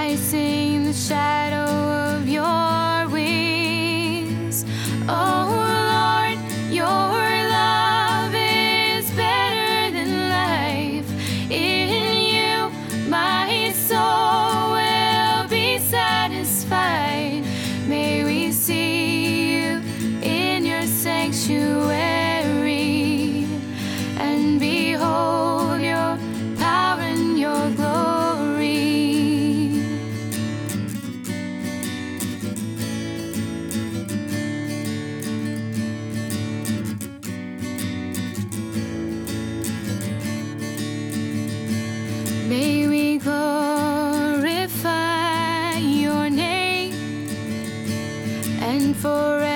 sing the shadow of your wings. Oh Lord, your love is better than life. In you, my soul will be satisfied. May we see you in your sanctuary and behold your power and your glory. May we glorify your name and forever